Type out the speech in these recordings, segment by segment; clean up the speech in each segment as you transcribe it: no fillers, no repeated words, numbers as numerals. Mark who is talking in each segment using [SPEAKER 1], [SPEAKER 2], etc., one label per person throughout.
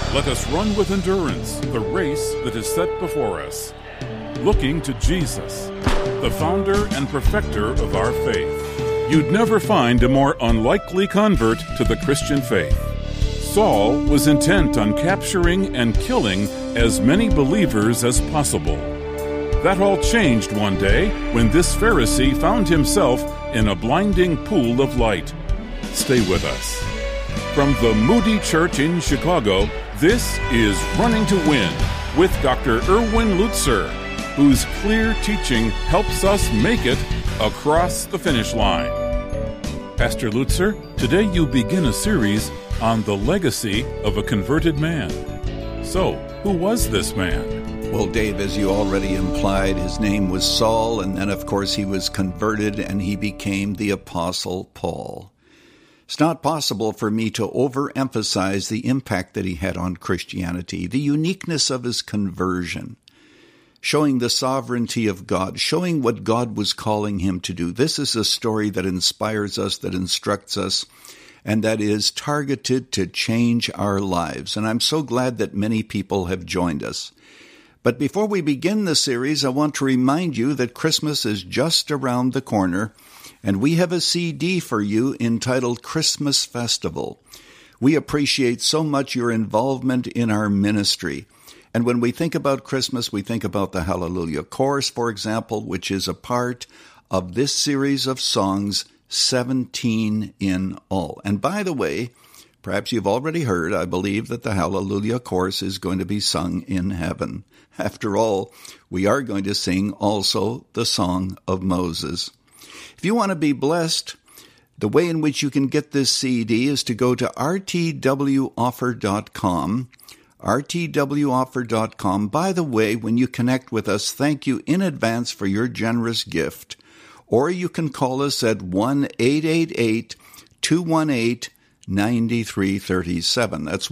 [SPEAKER 1] Let us run with endurance the race that is set before us, looking to Jesus, the founder and perfecter of our faith. You'd never find a more unlikely convert to the Christian faith. Saul was intent on capturing and killing as many believers as possible. That all changed one day when this Pharisee found himself in a blinding pool of light. Stay with us. From the Moody Church in Chicago, this is Running to Win with Dr. Erwin Lutzer, whose clear teaching helps us make it across the finish line. Pastor Lutzer, today you begin a series on the legacy of a converted man. So, who was this man?
[SPEAKER 2] Well, Dave, as you already implied, his name was Saul, and then, of course, he was converted and he became the Apostle Paul. It's not possible for me to overemphasize the impact that he had on Christianity, the uniqueness of his conversion, showing the sovereignty of God, showing what God was calling him to do. This is a story that inspires us, that instructs us, and that is targeted to change our lives. And I'm so glad that many people have joined us. But before we begin the series, I want to remind you that Christmas is just around the corner, and we have a CD for you entitled Christmas Festival. We appreciate so much your involvement in our ministry. And when we think about Christmas, we think about the Hallelujah Chorus, for example, which is a part of this series of songs, 17 in all. And by the way, perhaps you've already heard, I believe that the Hallelujah Chorus is going to be sung in heaven. After all, we are going to sing also the Song of Moses. If you want to be blessed, the way in which you can get this CD is to go to rtwoffer.com, rtwoffer.com. By the way, when you connect with us, thank you in advance for your generous gift. Or you can call us at 1-888-218-9337. That's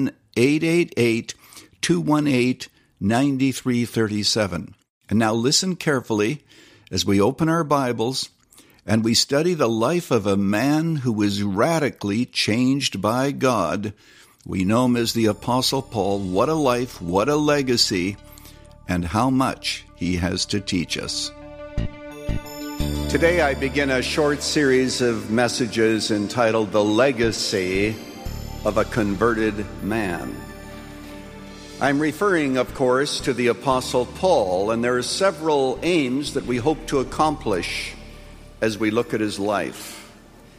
[SPEAKER 2] 1-888-218-9337. And now listen carefully as we open our Bibles and we study the life of a man who was radically changed by God. We know him as the Apostle Paul. What a life, what a legacy, and how much he has to teach us. Today I begin a short series of messages entitled The Legacy of a Converted Man. I'm referring, of course, to the Apostle Paul, and there are several aims that we hope to accomplish as we look at his life.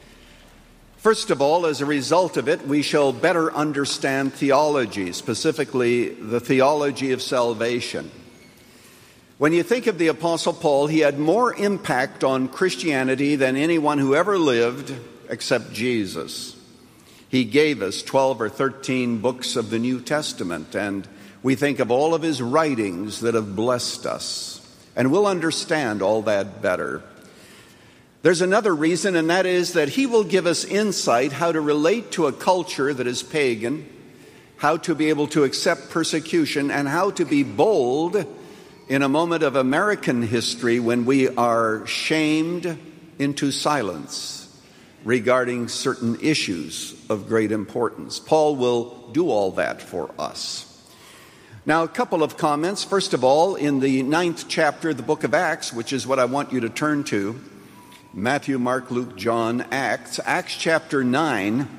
[SPEAKER 2] First of all, as a result of it, we shall better understand theology, specifically the theology of salvation. When you think of the Apostle Paul, he had more impact on Christianity than anyone who ever lived except Jesus. He gave us 12 or 13 books of the New Testament, and we think of all of his writings that have blessed us, and we'll understand all that better. There's another reason, and that is that he will give us insight how to relate to a culture that is pagan, how to be able to accept persecution, and how to be bold in a moment of American history when we are shamed into silence regarding certain issues of great importance. Paul will do all that for us. Now, a couple of comments. First of all, in the 9th chapter of the book of Acts, which is what I want you to turn to, Matthew, Mark, Luke, John, Acts chapter 9,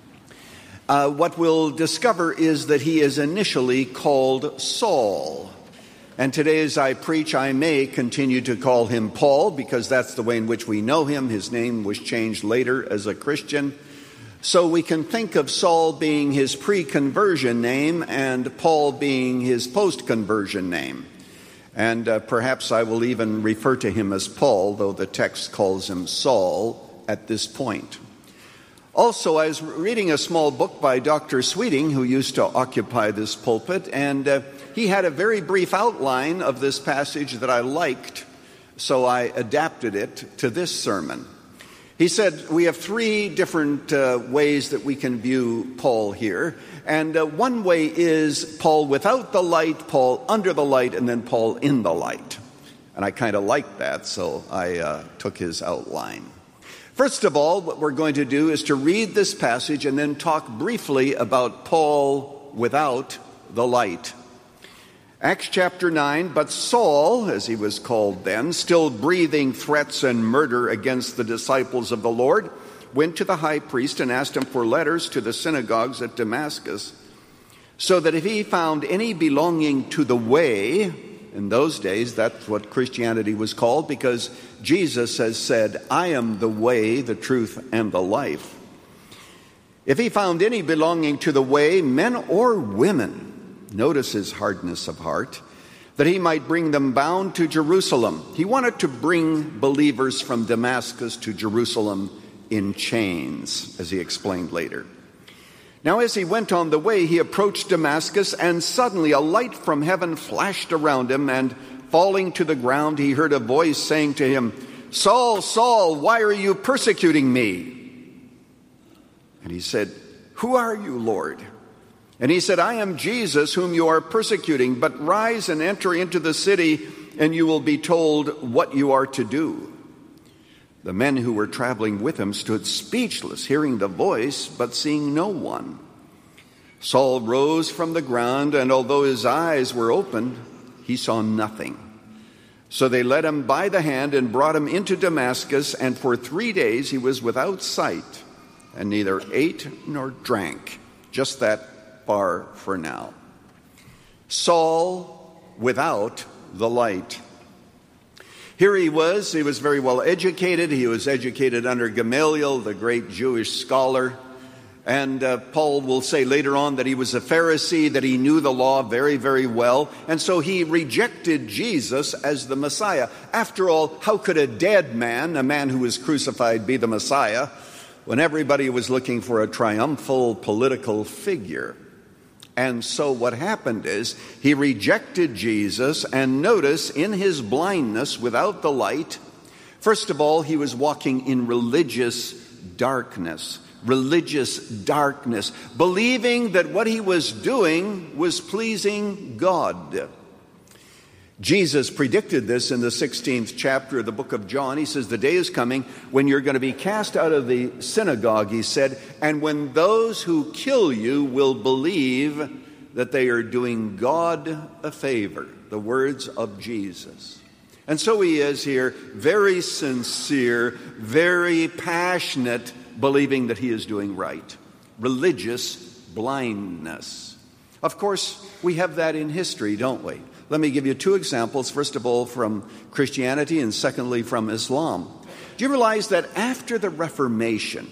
[SPEAKER 2] what we'll discover is that he is initially called Saul. And today as I preach, I may continue to call him Paul because that's the way in which we know him. His name was changed later as a Christian. So we can think of Saul being his pre-conversion name and Paul being his post-conversion name. And perhaps I will even refer to him as Paul, though the text calls him Saul at this point. Also, I was reading a small book by Dr. Sweeting, who used to occupy this pulpit, and he had a very brief outline of this passage that I liked, so I adapted it to this sermon. He said we have three different ways that we can view Paul here. And one way is Paul without the light, Paul under the light, and then Paul in the light. And I kind of liked that, so I took his outline. First of all, what we're going to do is to read this passage and then talk briefly about Paul without the light. Acts chapter 9, but Saul, as he was called then, still breathing threats and murder against the disciples of the Lord, went to the high priest and asked him for letters to the synagogues at Damascus, so that if he found any belonging to the way, in those days that's what Christianity was called, because Jesus has said, I am the way, the truth, and the life. If he found any belonging to the way, men or women, notice his hardness of heart, that he might bring them bound to Jerusalem. He wanted to bring believers from Damascus to Jerusalem in chains, as he explained later. Now, as he went on the way, he approached Damascus, and suddenly a light from heaven flashed around him, and falling to the ground, he heard a voice saying to him, Saul, Saul, why are you persecuting me? And he said, Who are you, Lord? And he said, I am Jesus, whom you are persecuting, but rise and enter into the city, and you will be told what you are to do. The men who were traveling with him stood speechless, hearing the voice, but seeing no one. Saul rose from the ground, and although his eyes were opened, he saw nothing. So they led him by the hand and brought him into Damascus, and for 3 days he was without sight, and neither ate nor drank. Just that far for now. Saul without the light. Here he was very well educated. He was educated under Gamaliel, the great Jewish scholar. And Paul will say later on that he was a Pharisee, that he knew the law very, very well. And so he rejected Jesus as the Messiah. After all, how could a dead man, a man who was crucified, be the Messiah when everybody was looking for a triumphal political figure? And so what happened is he rejected Jesus, and notice in his blindness without the light, first of all, he was walking in religious darkness, believing that what he was doing was pleasing God. Jesus predicted this in the 16th chapter of the book of John. He says, the day is coming when you're going to be cast out of the synagogue, he said, and when those who kill you will believe that they are doing God a favor. The words of Jesus. And so he is here, very sincere, very passionate, believing that he is doing right. Religious blindness. Of course, we have that in history, don't we? Let me give you 2 examples, first of all from Christianity and secondly from Islam. Do you realize that after the Reformation,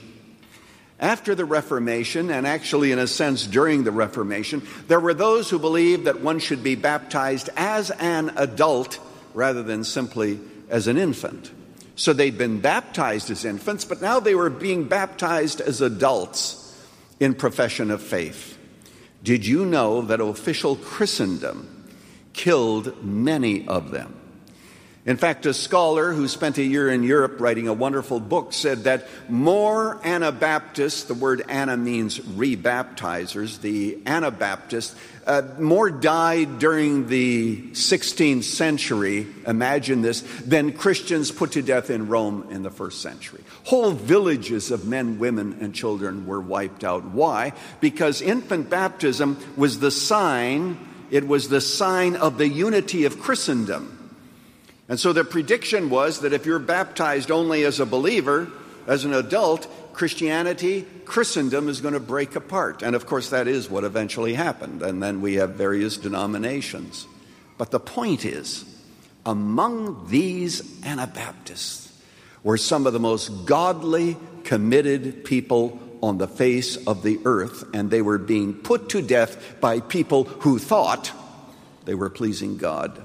[SPEAKER 2] and actually in a sense during the Reformation, there were those who believed that one should be baptized as an adult rather than simply as an infant. So they'd been baptized as infants, but now they were being baptized as adults in profession of faith. Did you know that official Christendom killed many of them? In fact, a scholar who spent a year in Europe writing a wonderful book said that more Anabaptists, the word Ana means rebaptizers, the Anabaptists, more died during the 16th century, imagine this, than Christians put to death in Rome in the 1st century. Whole villages of men, women, and children were wiped out. Why? Because infant baptism was the sign, it was the sign of the unity of Christendom. And so the prediction was that if you're baptized only as a believer, as an adult, Christendom is going to break apart. And of course that is what eventually happened. And then we have various denominations. But the point is, among these Anabaptists were some of the most godly, committed people on the face of the earth. And they were being put to death by people who thought they were pleasing God.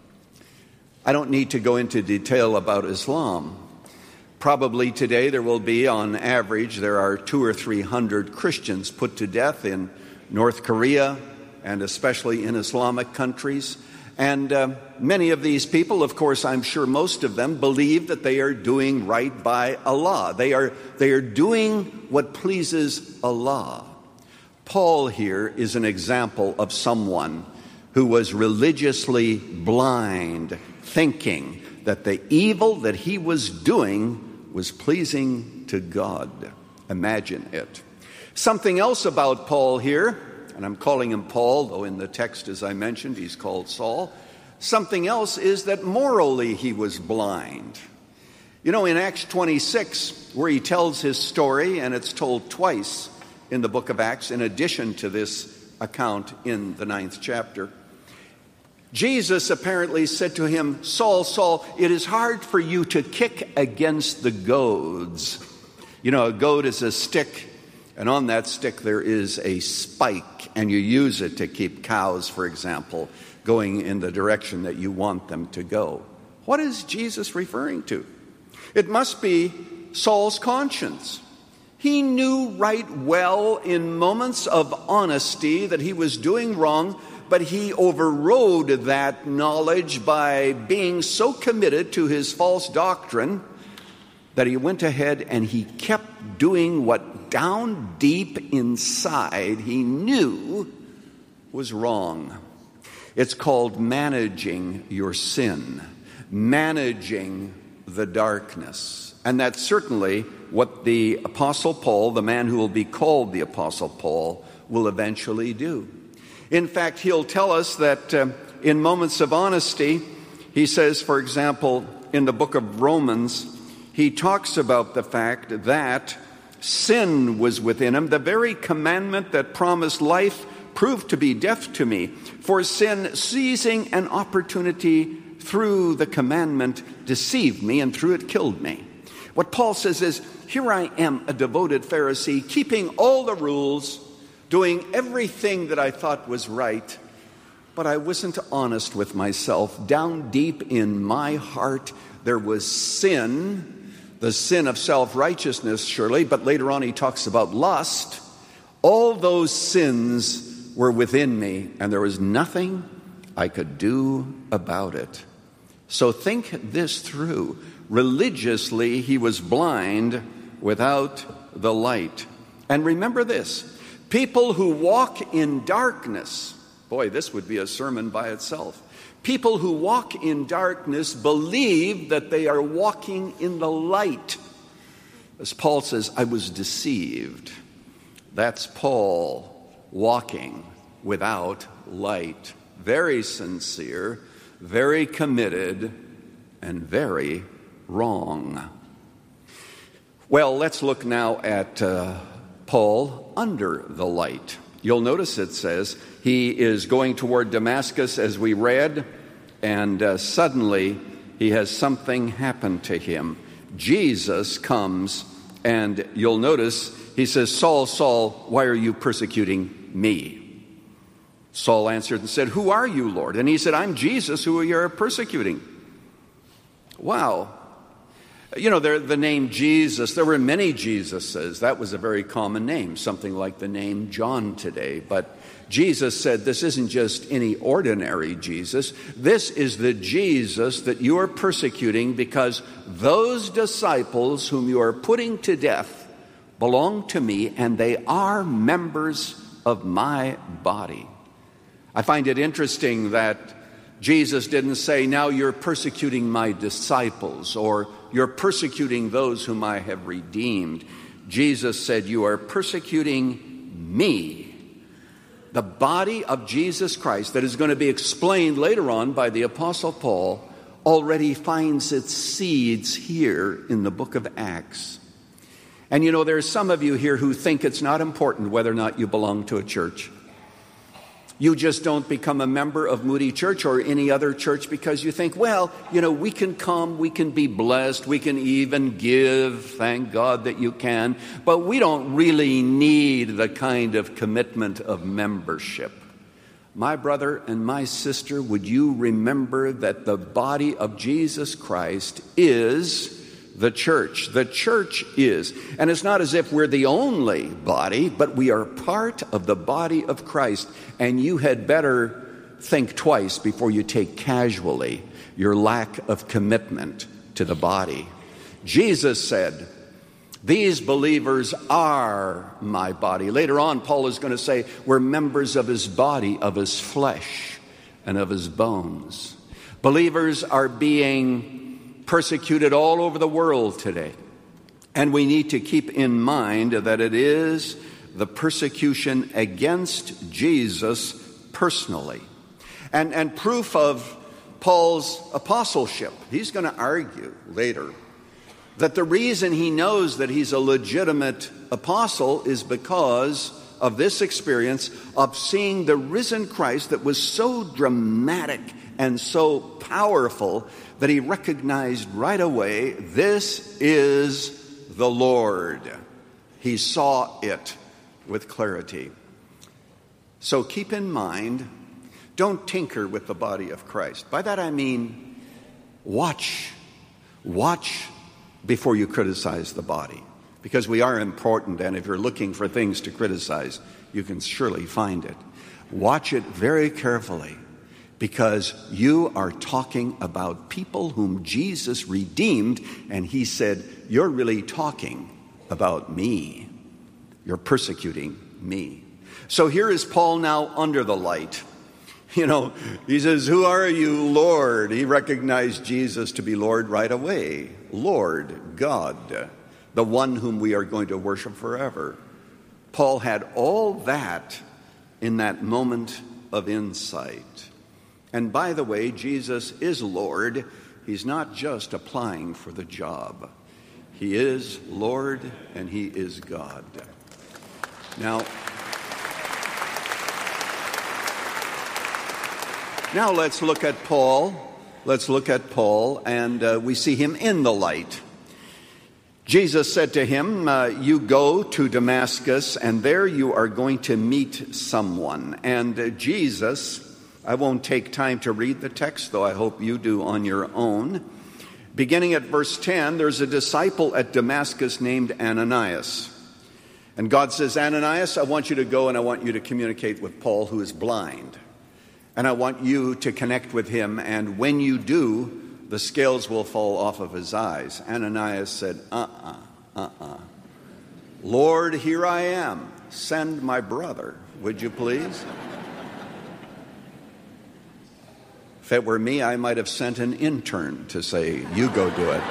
[SPEAKER 2] I don't need to go into detail about Islam. Probably today there will be, on average, there are 200 or 300 Christians put to death in North Korea and especially in Islamic countries. And many of these people, of course, I'm sure most of them believe that they are doing right by Allah. They are doing what pleases Allah. Paul here is an example of someone who was religiously blind, thinking that the evil that he was doing was pleasing to God. Imagine it. Something else about Paul here, and I'm calling him Paul, though in the text, as I mentioned, he's called Saul. Something else is that morally he was blind. You know, in Acts 26, where he tells his story, and it's told twice in the book of Acts, in addition to this account in the 9th chapter, Jesus apparently said to him, Saul, Saul, it is hard for you to kick against the goads. You know, a goad is a stick, and on that stick there is a spike, and you use it to keep cows, for example, going in the direction that you want them to go. What is Jesus referring to? It must be Saul's conscience. He knew right well in moments of honesty that he was doing wrong, but he overrode that knowledge by being so committed to his false doctrine that he went ahead and he kept doing what down deep inside he knew was wrong. It's called managing your sin, managing the darkness. And that's certainly what the Apostle Paul, the man who will be called the Apostle Paul, will eventually do. In fact, he'll tell us that in moments of honesty, he says, for example, in the book of Romans, he talks about the fact that sin was within him. The very commandment that promised life proved to be death to me. For sin, seizing an opportunity through the commandment, deceived me, and through it killed me. What Paul says is, here I am, a devoted Pharisee, keeping all the rules, doing everything that I thought was right, but I wasn't honest with myself. Down deep in my heart, there was sin, the sin of self-righteousness, surely, but later on he talks about lust. All those sins were within me, and there was nothing I could do about it. So think this through. Religiously, he was blind without the light. And remember this, people who walk in darkness, boy, this would be a sermon by itself. People who walk in darkness believe that they are walking in the light. As Paul says, I was deceived. That's Paul walking without light. Very sincere, very committed, and very wrong. Well, let's look now at Paul under the light. You'll notice it says he is going toward Damascus, as we read, and suddenly he has something happen to him. Jesus comes, and you'll notice he says, Saul, Saul, why are you persecuting me? Saul answered and said, who are you, Lord? And he said, I'm Jesus, who you are persecuting. Wow. You know, the name Jesus, there were many Jesuses. That was a very common name, something like the name John today. But Jesus said, this isn't just any ordinary Jesus. This is the Jesus that you are persecuting because those disciples whom you are putting to death belong to me, and they are members of my body. I find it interesting that Jesus didn't say, now you're persecuting my disciples, or you're persecuting those whom I have redeemed. Jesus said, you are persecuting me. The body of Jesus Christ, that is going to be explained later on by the Apostle Paul, already finds its seeds here in the book of Acts. And you know, there are some of you here who think it's not important whether or not you belong to a church. You just don't become a member of Moody Church or any other church because you think, well, you know, we can come, we can be blessed, we can even give, thank God that you can, but we don't really need the kind of commitment of membership. My brother and my sister, would you remember that the body of Jesus Christ is the church. The church is. And it's not as if we're the only body, but we are part of the body of Christ. And you had better think twice before you take casually your lack of commitment to the body. Jesus said, these believers are my body. Later on, Paul is going to say, we're members of his body, of his flesh, and of his bones. Believers are being persecuted all over the world today. And we need to keep in mind that it is the persecution against Jesus personally. And proof of Paul's apostleship. He's going to argue later that the reason he knows that he's a legitimate apostle is because of this experience of seeing the risen Christ that was so dramatic and so powerful that he recognized right away, this is the Lord. He saw it with clarity. So keep in mind, don't tinker with the body of Christ. By that I mean, watch before you criticize the body. Because we are important, and if you're looking for things to criticize, you can surely find it. Watch it very carefully, because you are talking about people whom Jesus redeemed, and he said, you're really talking about me. You're persecuting me. So here is Paul now under the light. He says, who are you, Lord? He recognized Jesus to be Lord right away. Lord, God, the one whom we are going to worship forever. Paul had all that in that moment of insight. And by the way, Jesus is Lord. He's not just applying for the job. He is Lord and he is God. Now let's look at Paul. And we see him in the light. Jesus said to him, you go to Damascus, and there you are going to meet someone. And Jesus, I won't take time to read the text, though I hope you do on your own. Beginning at verse 10, there's a disciple at Damascus named Ananias. And God says, Ananias, I want you to go and I want you to communicate with Paul, who is blind. And I want you to connect with him, and when you do, the scales will fall off of his eyes. Ananias said, Lord, here I am. Send my brother, would you please? If it were me, I might have sent an intern to say, you go do it.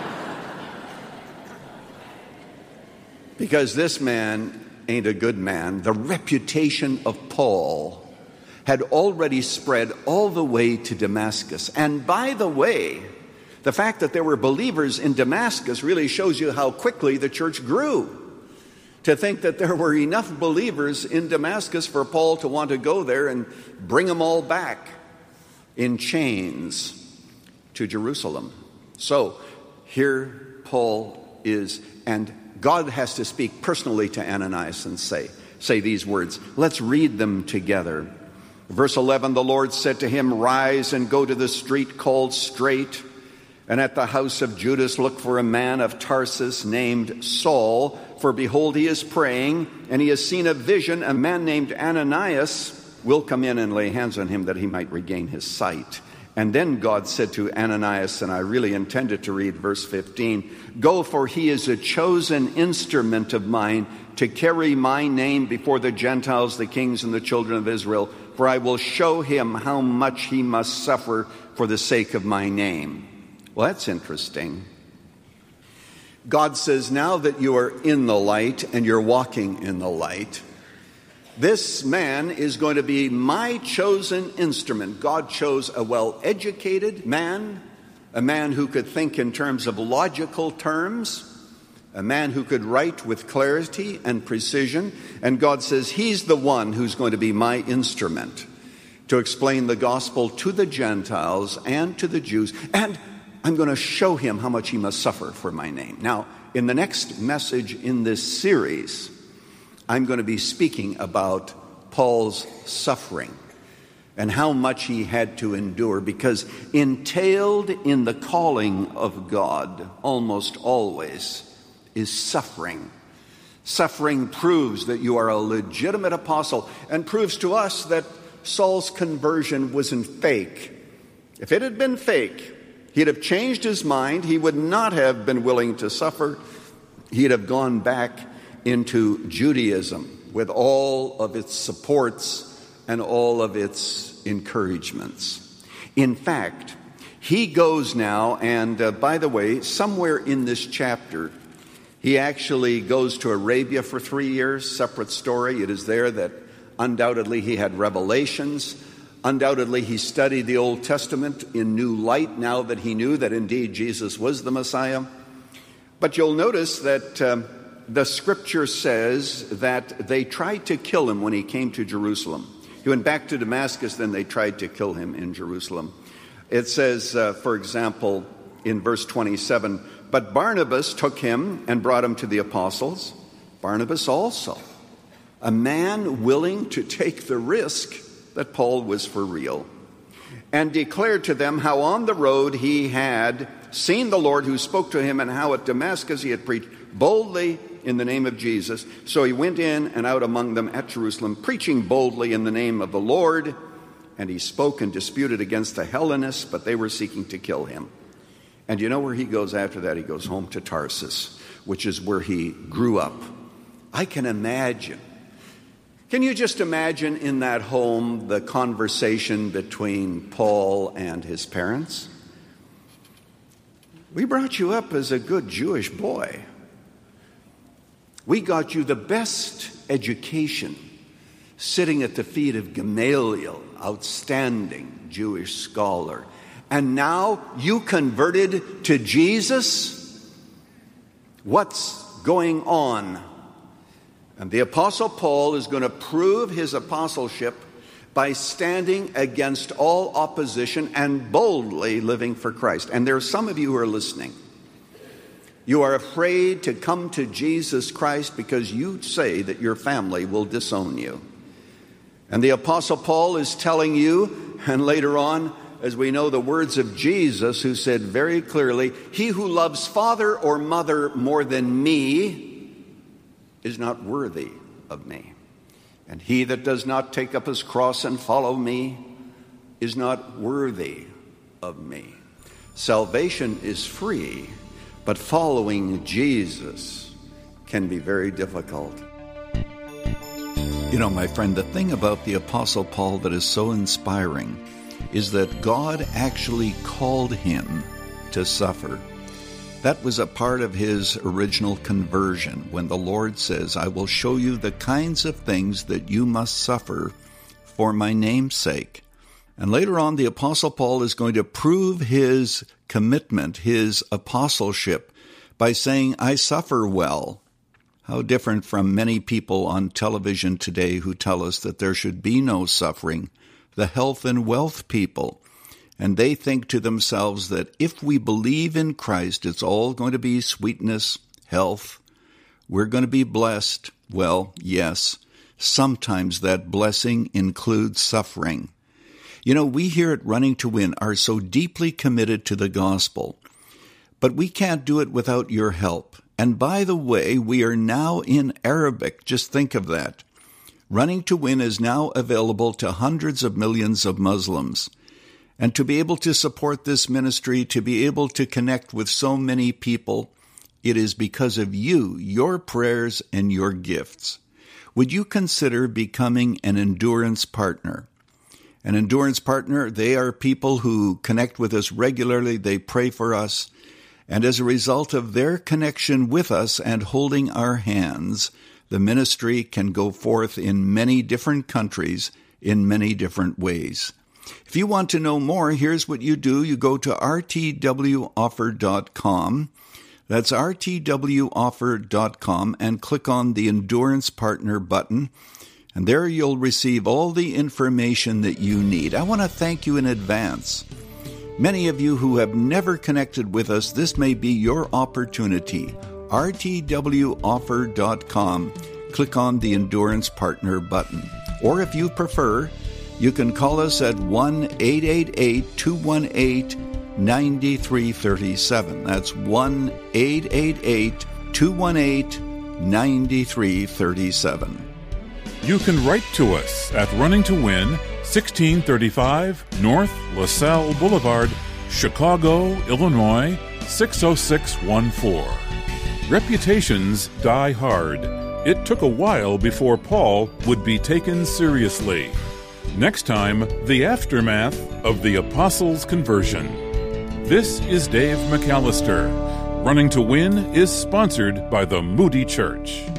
[SPEAKER 2] Because this man ain't a good man. The reputation of Paul had already spread all the way to Damascus. And by the way, the fact that there were believers in Damascus really shows you how quickly the church grew. To think that there were enough believers in Damascus for Paul to want to go there and bring them all back in chains to Jerusalem. So here Paul is, and God has to speak personally to Ananias and say these words. Let's read them together. Verse 11, the Lord said to him, rise and go to the street called Straight, and at the house of Judas look for a man of Tarsus named Saul, for behold, he is praying, and he has seen a vision. A man named Ananias will come in and lay hands on him that he might regain his sight. And then God said to Ananias, and I really intended to read verse 15, go, for he is a chosen instrument of mine to carry my name before the Gentiles, the kings, and the children of Israel. For I will show him how much he must suffer for the sake of my name. Well, that's interesting. God says, now that you are in the light and you're walking in the light, this man is going to be my chosen instrument. God chose a well-educated man, a man who could think in terms of logical terms, a man who could write with clarity and precision. And God says he's the one who's going to be my instrument to explain the gospel to the Gentiles and to the Jews. And I'm going to show him how much he must suffer for my name. Now, in the next message in this series, I'm going to be speaking about Paul's suffering and how much he had to endure, because entailed in the calling of God almost always is suffering. Suffering proves that you are a legitimate apostle and proves to us that Saul's conversion wasn't fake. If it had been fake, he'd have changed his mind. He would not have been willing to suffer. He'd have gone back into Judaism with all of its supports and all of its encouragements. In fact, he goes now, and by the way, somewhere in this chapter, He actually goes to Arabia for 3 years, separate story. It is there that undoubtedly he had revelations. Undoubtedly he studied the Old Testament in new light now that he knew that indeed Jesus was the Messiah. But you'll notice that the scripture says that they tried to kill him when he came to Jerusalem. He went back to Damascus, then they tried to kill him in Jerusalem. It says, for example, in verse 27, but Barnabas took him and brought him to the apostles. Barnabas also, a man willing to take the risk that Paul was for real, and declared to them how on the road he had seen the Lord who spoke to him, and how at Damascus he had preached boldly in the name of Jesus. So he went in and out among them at Jerusalem, preaching boldly in the name of the Lord. And he spoke and disputed against the Hellenists, but they were seeking to kill him. And you know where he goes after that? He goes home to Tarsus, which is where he grew up. I can imagine. Can you just imagine in that home the conversation between Paul and his parents? We brought you up as a good Jewish boy. We got you the best education, sitting at the feet of Gamaliel, outstanding Jewish scholar. And now you converted to Jesus? What's going on? And the Apostle Paul is going to prove his apostleship by standing against all opposition and boldly living for Christ. And there are some of you who are listening. You are afraid to come to Jesus Christ because you say that your family will disown you. And the Apostle Paul is telling you, and later on, as we know the words of Jesus, who said very clearly, he who loves father or mother more than me is not worthy of me. And he that does not take up his cross and follow me is not worthy of me. Salvation is free, but following Jesus can be very difficult. You know, my friend, the thing about the Apostle Paul that is so inspiring is that God actually called him to suffer. That was a part of his original conversion, when the Lord says, I will show you the kinds of things that you must suffer for my name's sake. And later on, the Apostle Paul is going to prove his commitment, his apostleship, by saying, I suffer well. How different from many people on television today who tell us that there should be no suffering, the health and wealth people. And they think to themselves that if we believe in Christ, it's all going to be sweetness, health. We're going to be blessed. Well, yes, sometimes that blessing includes suffering. You know, we here at Running to Win are so deeply committed to the gospel, but we can't do it without your help. And by the way, we are now in Arabic. Just think of that. Running to Win is now available to hundreds of millions of Muslims. And to be able to support this ministry, to be able to connect with so many people, it is because of you, your prayers, and your gifts. Would you consider becoming an endurance partner? An endurance partner, they are people who connect with us regularly, they pray for us, and as a result of their connection with us and holding our hands, the ministry can go forth in many different countries in many different ways. If you want to know more, here's what you do. You go to rtwoffer.com. That's rtwoffer.com and click on the Endurance Partner button. And there you'll receive all the information that you need. I want to thank you in advance. Many of you who have never connected with us, this may be your opportunity. rtwoffer.com. Click on the Endurance Partner button. Or if you prefer, you can call us at 1-888-218-9337. That's 1-888-218-9337.
[SPEAKER 1] You can write to us at Running to Win, 1635 North LaSalle Boulevard, Chicago, Illinois, 60614. Reputations die hard. It took a while before Paul would be taken seriously. Next time, the aftermath of the apostles' conversion. This is Dave McAllister. Running to Win is sponsored by the Moody Church.